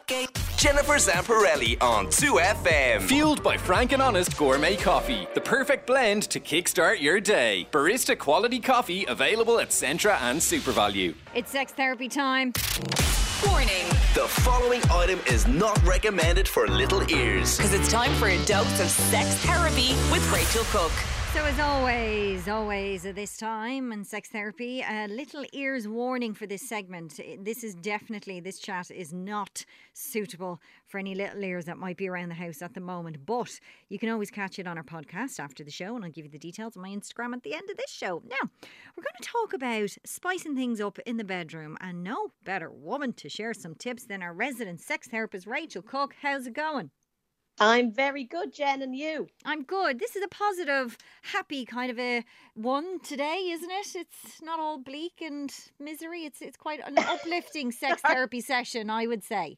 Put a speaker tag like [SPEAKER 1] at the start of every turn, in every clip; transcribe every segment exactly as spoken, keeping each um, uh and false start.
[SPEAKER 1] Jennifer Zamparelli on two F M.
[SPEAKER 2] Fueled by Frank and Honest Gourmet Coffee. The perfect blend to kickstart your day. Barista quality coffee available at Centra and SuperValue.
[SPEAKER 3] It's sex therapy time.
[SPEAKER 4] Warning.
[SPEAKER 1] The following item is not recommended for little ears.
[SPEAKER 4] Because it's time for a dose of sex therapy with Rachel Cook.
[SPEAKER 3] So as always, always at this time in sex therapy, a little ears warning for this segment. This is definitely, this chat is not suitable for any little ears that might be around the house at the moment. But you can always catch it on our podcast after the show, and I'll give you the details on my Instagram at the end of this show. Now, we're going to talk about spicing things up in the bedroom, and no better woman to share some tips than our resident sex therapist, Rachel Cook. How's it going?
[SPEAKER 5] I'm very good, Jen, and you?
[SPEAKER 3] I'm good. This is a positive, happy kind of a one today, isn't it? It's not all bleak and misery. It's it's quite an uplifting sex therapy session, I would say.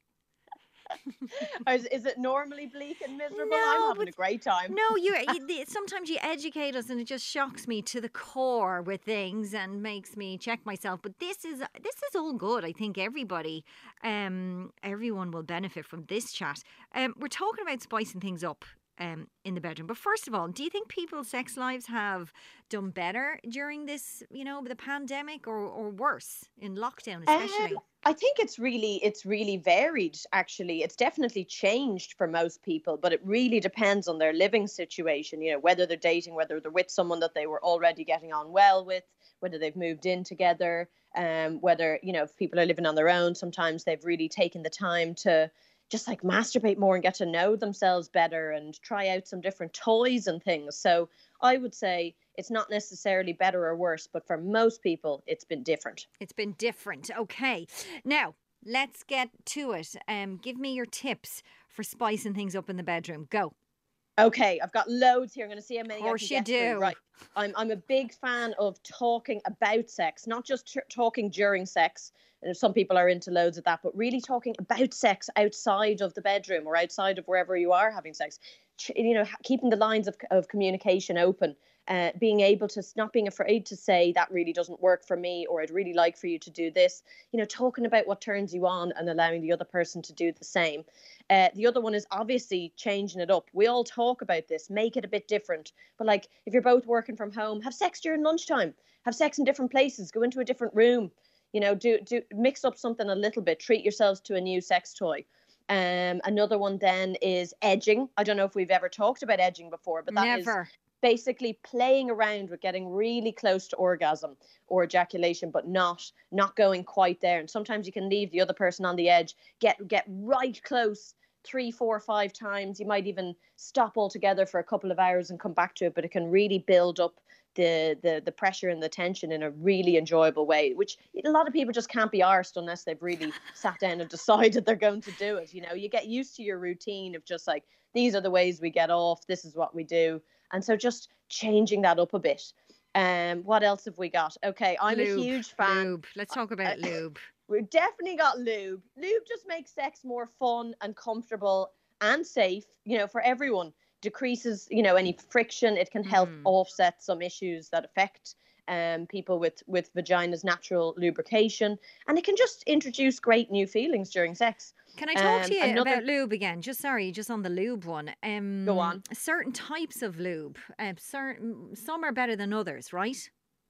[SPEAKER 5] is, is it normally bleak and miserable?
[SPEAKER 3] No,
[SPEAKER 5] I'm having
[SPEAKER 3] but-
[SPEAKER 5] a great time.
[SPEAKER 3] No, you, you. Sometimes you educate us, and it just shocks me to the core with things and makes me check myself. But this is this is all good. I think everybody, um, everyone will benefit from this chat. Um, we're talking about spicing things up. Um, in the bedroom. But first of all, do you think people's sex lives have done better during this, you know, the pandemic, or, or worse in lockdown especially?
[SPEAKER 5] Um, I think it's really, it's really varied, actually. It's definitely changed for most people, but it really depends on their living situation, you know, whether they're dating, whether they're with someone that they were already getting on well with, whether they've moved in together, um, whether, you know, if people are living on their own, sometimes they've really taken the time to just like masturbate more and get to know themselves better and try out some different toys and things. So I would say it's not necessarily better or worse, but for most people, it's been different.
[SPEAKER 3] It's been different. Okay. Now, let's get to it. Um, give me your tips for spicing things up in the bedroom. Go.
[SPEAKER 5] Okay, I've got loads here. I'm going to see how many
[SPEAKER 3] Of course
[SPEAKER 5] I can
[SPEAKER 3] you
[SPEAKER 5] get
[SPEAKER 3] do.
[SPEAKER 5] through. Right. I'm I'm a big fan of talking about sex, not just t- talking during sex. And some people are into loads of that, but really talking about sex outside of the bedroom or outside of wherever you are having sex. Ch- You know, keeping the lines of of communication open. Uh, being able to, not being afraid to say that really doesn't work for me, or I'd really like for you to do this, you know, talking about what turns you on and allowing the other person to do the same. Uh, the other one is obviously changing it up. We all talk about this, make it a bit different. But like, if you're both working from home, have sex during lunchtime, have sex in different places, go into a different room, you know, do, do mix up something a little bit, treat yourselves to a new sex toy. Um, another one then is edging. I don't know if we've ever talked about edging before, but that is
[SPEAKER 3] Never.
[SPEAKER 5] basically playing around with getting really close to orgasm or ejaculation, but not not going quite there. And sometimes you can leave the other person on the edge, get get right close three, four, five times. You might even stop altogether for a couple of hours and come back to it, but it can really build up the the the pressure and the tension in a really enjoyable way, which a lot of people just can't be arsed unless they've really sat down and decided they're going to do it. You know, you get used to your routine of just like, these are the ways we get off, this is what we do. And so just changing that up a bit. Um, what else have we got? Okay, I'm
[SPEAKER 3] Lube,
[SPEAKER 5] a huge fan.
[SPEAKER 3] Lube. Let's talk about
[SPEAKER 5] Uh,
[SPEAKER 3] lube.
[SPEAKER 5] We've definitely got lube. Lube just makes sex more fun and comfortable and safe, you know, for everyone. Decreases, you know, any friction. It can help
[SPEAKER 3] Mm.
[SPEAKER 5] offset some issues that affect um, people with, with vagina's natural lubrication. And it can just introduce great new feelings during sex.
[SPEAKER 3] Can I talk
[SPEAKER 5] Um,
[SPEAKER 3] to you
[SPEAKER 5] another-
[SPEAKER 3] about lube again? Just sorry, just on the lube one. Um,
[SPEAKER 5] Go on.
[SPEAKER 3] Certain types of lube, uh, certain some are better than others, right?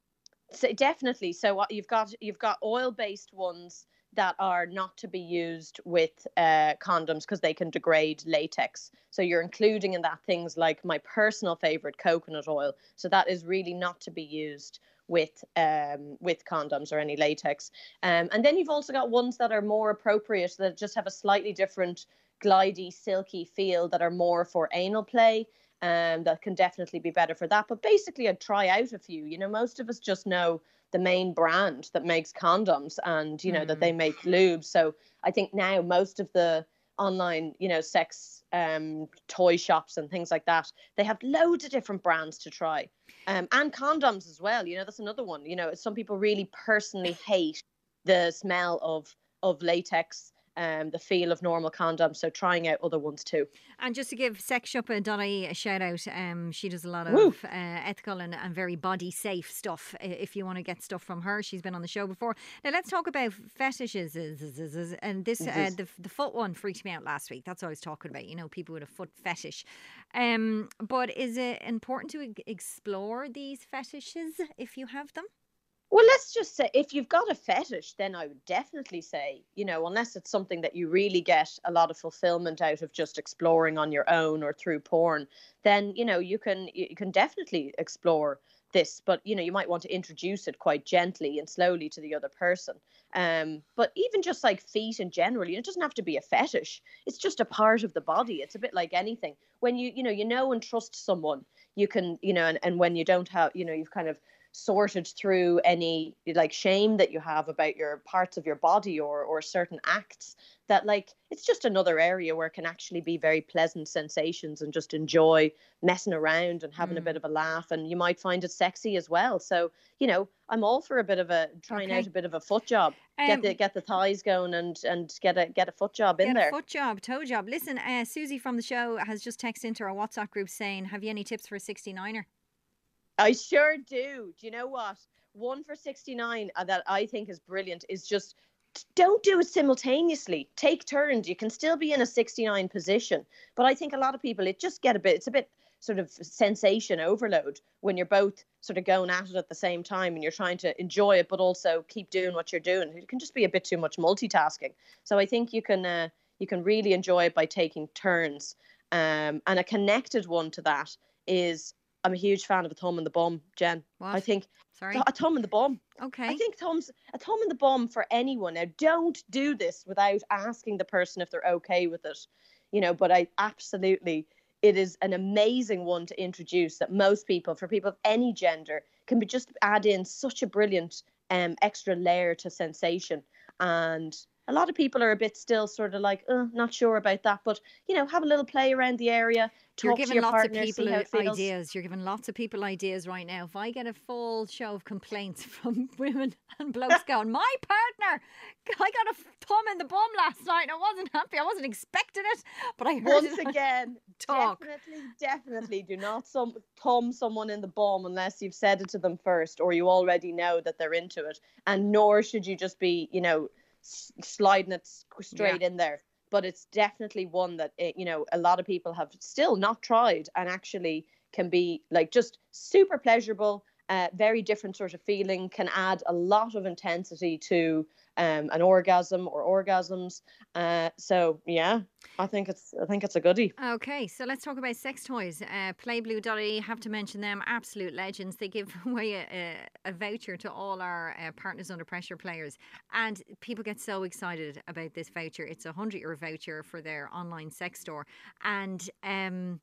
[SPEAKER 5] So definitely. So what you've got, you've got oil-based ones that are not to be used with uh, condoms because they can degrade latex. So you're including in that things like my personal favorite, coconut oil. So that is really not to be used with um, with condoms or any latex. Um, and then you've also got ones that are more appropriate, that just have a slightly different glidey, silky feel, that are more for anal play. Um, that can definitely be better for that. But basically, I'd try out a few. You know, most of us just know the main brand that makes condoms and, you know, mm. that they make lube. So I think now most of the online, you know, sex um, toy shops and things like that, they have loads of different brands to try. Um, and condoms as well. You know, that's another one. You know, some people really personally hate the smell of of latex. um, the feel of normal condoms. So trying out other ones too.
[SPEAKER 3] And just to give sex shopper dot I E a shout out, um, she does a lot of
[SPEAKER 5] Woo.
[SPEAKER 3] uh, ethical and, and very body safe stuff. uh, If you want to get stuff from her, she's been on the show before. Now let's talk about fetishes. And this, uh, the the foot one freaked me out last week. That's what I was talking about. You know, people with a foot fetish. Um, but is it important to e- explore these fetishes if you have them?
[SPEAKER 5] Well, let's just say if you've got a fetish, then I would definitely say, you know, unless it's something that you really get a lot of fulfillment out of just exploring on your own or through porn, then, you know, you can you can definitely explore this. But, you know, you might want to introduce it quite gently and slowly to the other person. Um, but even just like feet in general, you know, it doesn't have to be a fetish. It's just a part of the body. It's a bit like anything. When you, you know, you know and trust someone, you can, you know, and, and when you don't have, you know, you've kind of sorted through any like shame that you have about your parts of your body or or certain acts, that like it's just another area where it can actually be very pleasant sensations and just enjoy messing around and having mm. a bit of a laugh, and you might find it sexy as well. So, you know, I'm all for a bit of a trying okay. out a bit of a foot job. Um, get the get the thighs going and and get a get a foot job in
[SPEAKER 3] get
[SPEAKER 5] there.
[SPEAKER 3] A foot job, toe job. Listen, uh, Susie from the show has just texted into our WhatsApp group saying, have you any tips for a sixty-niner?
[SPEAKER 5] I sure do. Do you know what? One for sixty-nine uh, that I think is brilliant is just don't do it simultaneously. Take turns. You can still be in a sixty-nine position. But I think a lot of people, it just get a bit, it's a bit sort of sensation overload when you're both sort of going at it at the same time and you're trying to enjoy it, but also keep doing what you're doing. It can just be a bit too much multitasking. So I think you can, uh, you can really enjoy it by taking turns. Um, and a connected one to that is, I'm a huge fan of a thumb in the bum, Jen.
[SPEAKER 3] What?
[SPEAKER 5] I think
[SPEAKER 3] Sorry?
[SPEAKER 5] a thumb in the bum.
[SPEAKER 3] Okay.
[SPEAKER 5] I think thumbs a thumb in the bum for anyone. Now, don't do this without asking the person if they're okay with it. You know, but I absolutely, it is an amazing one to introduce that most people, for people of any gender, can be just add in such a brilliant um extra layer to sensation. And a lot of people are a bit still sort of like, oh, not sure about that. But, you know, have a little play around the area. Talk
[SPEAKER 3] You're giving
[SPEAKER 5] to your
[SPEAKER 3] lots
[SPEAKER 5] partner,
[SPEAKER 3] of people
[SPEAKER 5] see how it feels.
[SPEAKER 3] ideas. You're giving lots of people ideas right now. If I get a full show of complaints from women and blokes going, my partner, I got a thumb in the bum last night and I wasn't happy. I wasn't expecting it. But I heard
[SPEAKER 5] Once
[SPEAKER 3] it
[SPEAKER 5] again,
[SPEAKER 3] talk.
[SPEAKER 5] definitely, definitely do not some, thumb someone in the bum unless you've said it to them first or you already know that they're into it. And nor should you just be, you know, sliding it straight yeah. in there. But it's definitely one that, it, you know, a lot of people have still not tried and actually can be like just super pleasurable, uh, very different sort of feeling, can add a lot of intensity to um, an orgasm or orgasms. Uh, so, yeah, I think it's I think it's a goodie.
[SPEAKER 3] Okay, so let's talk about sex toys. Uh, Playblue dot I E, have to mention them, absolute legends. They give away a, a, a voucher to all our uh, Partners Under Pressure players. And people get so excited about this voucher. It's a one hundred euro voucher for their online sex store. And um,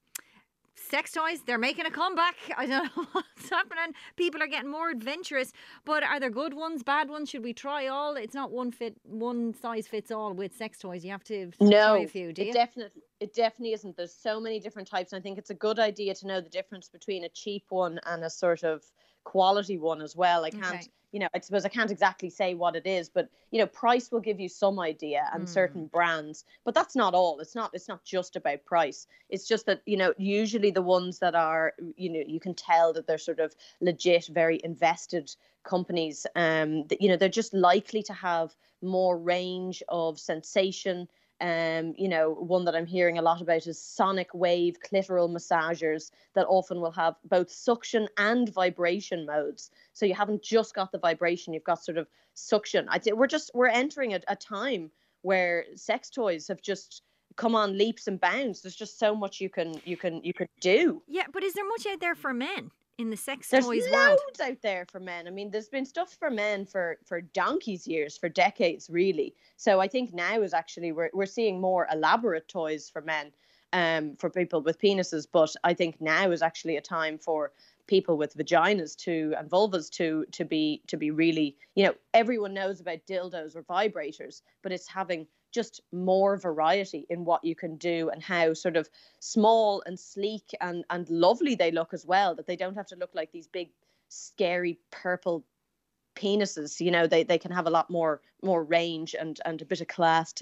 [SPEAKER 3] sex toys, they're making a comeback. I don't know what's happening. People are getting more adventurous. But are there good ones, bad ones? Should we try all? It's not one fit, one size fits all with sex toys. You have to
[SPEAKER 5] no,
[SPEAKER 3] try a few, do you?
[SPEAKER 5] It definitely, it definitely isn't. There's so many different types. And I think it's a good idea to know the difference between a cheap one and a sort of quality one as well. I can't, okay. you know, I suppose I can't exactly say what it is, but, you know, price will give you some idea and mm. certain brands, but that's not all. It's not, it's not just about price. It's just that, you know, usually the ones that are, you know, you can tell that they're sort of legit, very invested companies, um, that, you know, they're just likely to have more range of sensation. Um, you know, one that I'm hearing a lot about is sonic wave clitoral massagers that often will have both suction and vibration modes. So you haven't just got the vibration, you've got sort of suction. I think we're just, we're entering a, a time where sex toys have just come on leaps and bounds. There's just so much you can, you can, you can do.
[SPEAKER 3] Yeah, but is there much out there for men? In the sex
[SPEAKER 5] there's
[SPEAKER 3] toys
[SPEAKER 5] loads
[SPEAKER 3] world.
[SPEAKER 5] out there for men. I mean, there's been stuff for men for for donkey's years, for decades, really. So I think now is actually we're we're seeing more elaborate toys for men, um, for people with penises. But I think now is actually a time for people with vaginas to and vulvas to to be to be really, you know, everyone knows about dildos or vibrators, but it's having just more variety in what you can do and how sort of small and sleek and, and lovely they look as well, that they don't have to look like these big, scary purple penises. You know, they, they can have a lot more more range and, and a bit of class to them.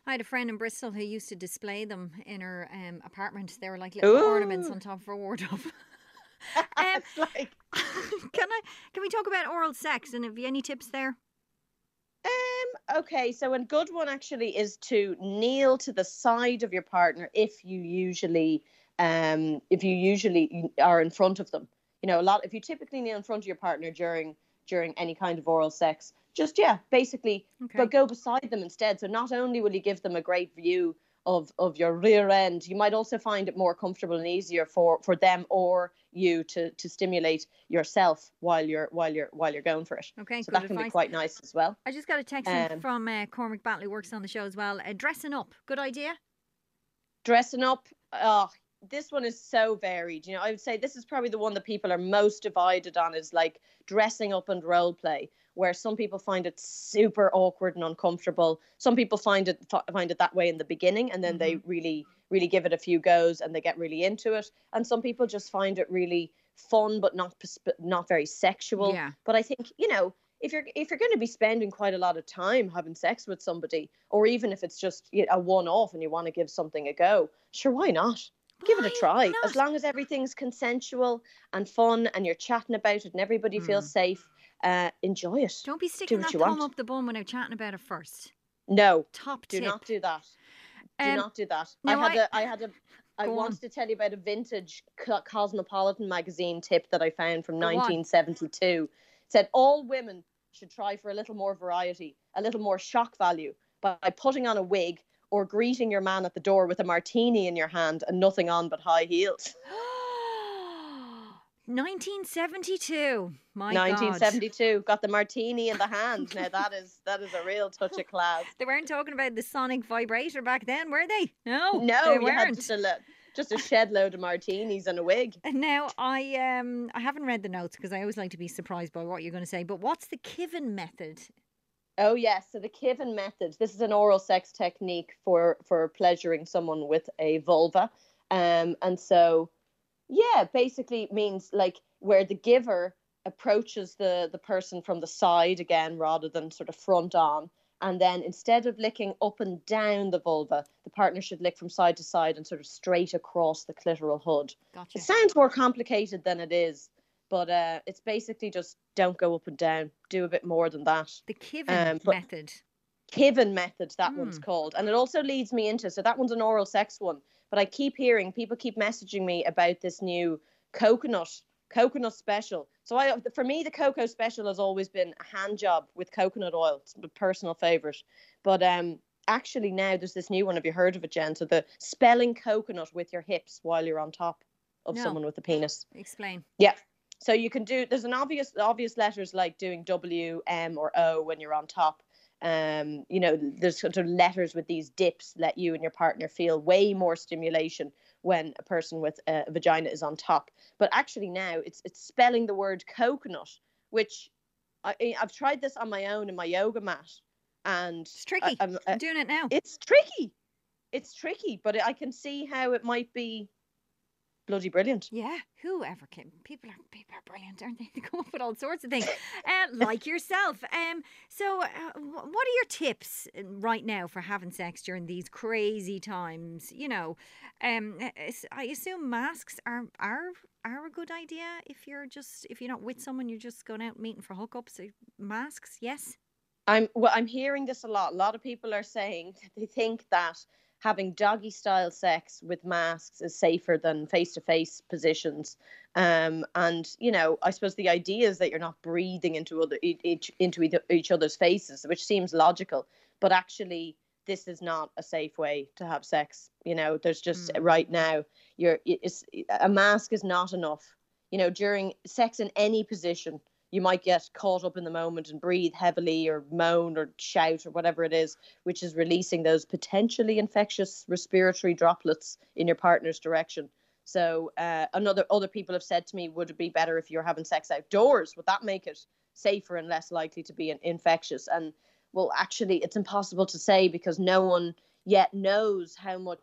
[SPEAKER 3] I had a friend in Bristol who used to display them in her um, apartment. They were like little
[SPEAKER 5] Ooh.
[SPEAKER 3] ornaments on top of her wardrobe. um,
[SPEAKER 5] It's like,
[SPEAKER 3] can I? Can we talk about oral sex? And have you any tips there?
[SPEAKER 5] um, okay, so a good one actually is to kneel to the side of your partner if you usually, um, if you usually are in front of them. You know, a lot. If you typically kneel in front of your partner during during any kind of oral sex, just yeah, basically,
[SPEAKER 3] Okay.
[SPEAKER 5] but go beside them instead. So not only will you give them a great view of of your rear end, you might also find it more comfortable and easier for for them or you to to stimulate yourself while you're while you're while you're going for it.
[SPEAKER 3] Okay,
[SPEAKER 5] So
[SPEAKER 3] good
[SPEAKER 5] that can
[SPEAKER 3] advice.
[SPEAKER 5] be quite nice as well.
[SPEAKER 3] I just got a text in
[SPEAKER 5] Um,
[SPEAKER 3] from uh, Cormac Battle, who works on the show as well. Uh, dressing up, good idea.
[SPEAKER 5] Dressing up, oh, this one is so varied. You know, I would say this is probably the one that people are most divided on, is like dressing up and role play, where some people find it super awkward and uncomfortable. Some people find it find it that way in the beginning, and then they really really give it a few goes and they get really into it. And some people just find it really fun, but not not very sexual.
[SPEAKER 3] Yeah.
[SPEAKER 5] But I think, you know, if you're if you're going to be spending quite a lot of time having sex with somebody, or even if it's just you know, a one-off and you want to give something a go, sure, why not? Give it a
[SPEAKER 3] Why
[SPEAKER 5] try.
[SPEAKER 3] not?
[SPEAKER 5] As long as everything's consensual and fun and you're chatting about it and everybody feels safe, uh, enjoy it.
[SPEAKER 3] Don't be sticking
[SPEAKER 5] what
[SPEAKER 3] that
[SPEAKER 5] you
[SPEAKER 3] thumb
[SPEAKER 5] want.
[SPEAKER 3] up the bum without chatting about it first.
[SPEAKER 5] No,
[SPEAKER 3] Top
[SPEAKER 5] do
[SPEAKER 3] tip.
[SPEAKER 5] not do that. Do
[SPEAKER 3] Um,
[SPEAKER 5] not do that.
[SPEAKER 3] now
[SPEAKER 5] I had
[SPEAKER 3] I-
[SPEAKER 5] a, I had a, I
[SPEAKER 3] Go
[SPEAKER 5] wanted
[SPEAKER 3] on.
[SPEAKER 5] to tell you about a vintage Co- Cosmopolitan magazine tip that I found from
[SPEAKER 3] Go on.
[SPEAKER 5] nineteen seventy-two. It said all women should try for a little more variety, a little more shock value by putting on a wig or greeting your man at the door with a martini in your hand and nothing on but high heels.
[SPEAKER 3] nineteen seventy-two. My
[SPEAKER 5] nineteen
[SPEAKER 3] God.
[SPEAKER 5] seventy-two, got the martini in the hand. Now that is that is a real touch of class.
[SPEAKER 3] They weren't talking about the sonic vibrator back then, were they? No,
[SPEAKER 5] No,
[SPEAKER 3] they
[SPEAKER 5] you had
[SPEAKER 3] weren't.
[SPEAKER 5] just a lo- just a shed load of martinis and a wig.
[SPEAKER 3] And now I um I haven't read the notes because I always like to be surprised by what you're going to say. But what's the Kiven method?
[SPEAKER 5] Oh yes, so the Kiven method. This is an oral sex technique for for pleasuring someone with a vulva, um, and so yeah, basically it means like where the giver approaches the the person from the side again rather than sort of front on, and then instead of licking up and down the vulva, the partner should lick from side to side and sort of straight across the clitoral hood.
[SPEAKER 3] Gotcha.
[SPEAKER 5] It sounds more complicated than it is, but uh, it's basically just don't go up and down. Do a bit more than that.
[SPEAKER 3] The Kiven
[SPEAKER 5] Um, but-
[SPEAKER 3] method.
[SPEAKER 5] Kiven method, that one's
[SPEAKER 3] Hmm.
[SPEAKER 5] called. And it also leads me into, so that one's an oral sex one. But I keep hearing, people keep messaging me about this new coconut, coconut special. So I, for me, the cocoa special has always been a hand job with coconut oil. It's my personal favourite. But um, actually now there's this new one. Have you heard of it, Jen? So the spelling coconut with your hips while you're on top of
[SPEAKER 3] No.
[SPEAKER 5] someone with a penis.
[SPEAKER 3] Explain.
[SPEAKER 5] Yeah. So you can do, there's an obvious, obvious letters like doing W, M or O when you're on top. Um, you know, there's sort of letters with these dips let you and your partner feel way more stimulation when a person with a vagina is on top. But actually now it's it's spelling the word coconut, which I, I've tried this on my own in my yoga mat, and
[SPEAKER 3] It's tricky.
[SPEAKER 5] I, I'm,
[SPEAKER 3] I'm doing it now.
[SPEAKER 5] it's tricky. It's tricky, but I can see how it might be bloody brilliant.
[SPEAKER 3] Yeah, whoever came. People are people are brilliant, aren't they? They come up with all sorts of things, uh, like yourself. Um, so, uh, wh- what are your tips uh, right now for having sex during these crazy times? You know, um, uh, s- I assume masks are are are a good idea if you're just if you're not with someone, you're just going out meeting for hookups. Uh, Masks, yes.
[SPEAKER 5] I'm well, I'm hearing this a lot. A lot of people are saying that they think that having doggy style sex with masks is safer than face to face positions. Um, and you know, I suppose the idea is that you're not breathing into other e- each into eith- each other's faces, which seems logical. But actually, this is not a safe way to have sex. You know, there's just right now, you're it's, a mask is not enough. You know, during sex in any position, you might get caught up in the moment and breathe heavily or moan or shout or whatever it is, which is releasing those potentially infectious respiratory droplets in your partner's direction. So uh, another other people have said to me, would it be better if you're having sex outdoors? Would that make it safer and less likely to be an infectious? And well, actually, it's impossible to say because no one yet knows how much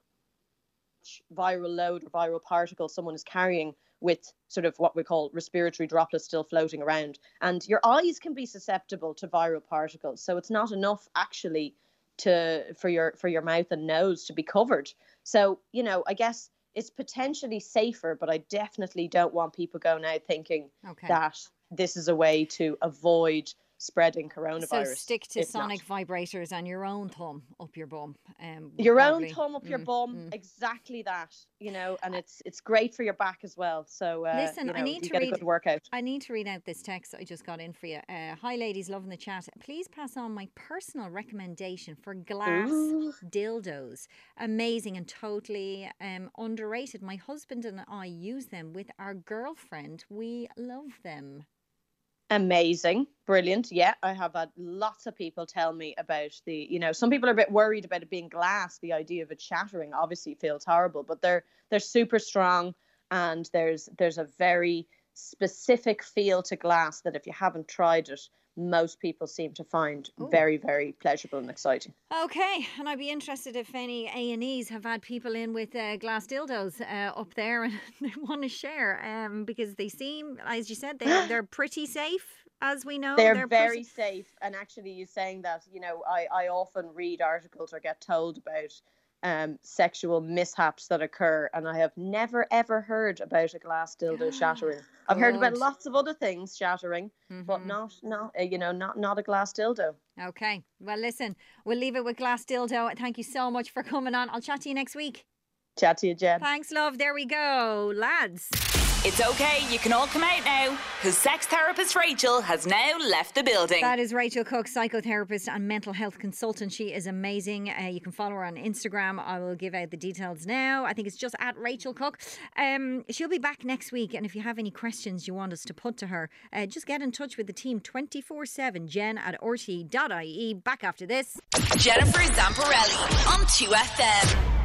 [SPEAKER 5] viral load or viral particle someone is carrying with sort of what we call respiratory droplets still floating around. And your eyes can be susceptible to viral particles. So it's not enough actually to for your for your mouth and nose to be covered. So, you know, I guess it's potentially safer, but I definitely don't want people going out thinking okay. that this is a way to avoid spreading coronavirus.
[SPEAKER 3] So stick to
[SPEAKER 5] it's
[SPEAKER 3] sonic
[SPEAKER 5] not.
[SPEAKER 3] vibrators and your own thumb up your bum. Um,
[SPEAKER 5] your
[SPEAKER 3] probably.
[SPEAKER 5] own thumb up
[SPEAKER 3] mm,
[SPEAKER 5] your bum,
[SPEAKER 3] mm.
[SPEAKER 5] exactly that. You know, and it's it's great for your back as well. So uh,
[SPEAKER 3] listen,
[SPEAKER 5] you know,
[SPEAKER 3] I need
[SPEAKER 5] you
[SPEAKER 3] to
[SPEAKER 5] get
[SPEAKER 3] read.
[SPEAKER 5] a good workout.
[SPEAKER 3] I need to read out this text I just got in for you. Uh, Hi, ladies, loving the chat. Please pass on my personal recommendation for glass Ooh. dildos. Amazing and totally um, underrated. My husband and I use them with our girlfriend. We love them.
[SPEAKER 5] Amazing. Brilliant. Yeah, I have had lots of people tell me about the, you know, some people are a bit worried about it being glass. The idea of it shattering obviously feels horrible, but they're they're super strong, and there's there's a very specific feel to glass that if you haven't tried it, most people seem to find Ooh. very, very pleasurable and exciting.
[SPEAKER 3] Okay, and I'd be interested if any A and Es have had people in with uh, glass dildos uh, up there and they want to share, um, because they seem, as you said, they, they're pretty safe, as we know.
[SPEAKER 5] They're,
[SPEAKER 3] they're
[SPEAKER 5] very
[SPEAKER 3] pretty...
[SPEAKER 5] safe. And actually, you saying that, you know, I, I often read articles or get told about um, sexual mishaps that occur, and I have never, ever heard about a glass dildo shattering. I've heard about lots of other things shattering, mm-hmm. but not, not uh, you know, not not a glass dildo.
[SPEAKER 3] Okay. Well, listen, we'll leave it with glass dildo. Thank you so much for coming on. I'll chat to you next week.
[SPEAKER 5] Chat to you, Jen.
[SPEAKER 3] Thanks, love. There we go, lads.
[SPEAKER 4] It's okay, you can all come out now, because sex therapist Rachel has now left the building.
[SPEAKER 3] That is Rachel Cook, psychotherapist and mental health consultant. She is amazing. Uh, you can follow her on Instagram. I will give out the details now. I think it's just at Rachel Cook. Um, she'll be back next week, and if you have any questions you want us to put to her, uh, just get in touch with the team twenty-four seven, jen at r t dot i e. Back after this.
[SPEAKER 4] Jennifer Zamparelli on two F M.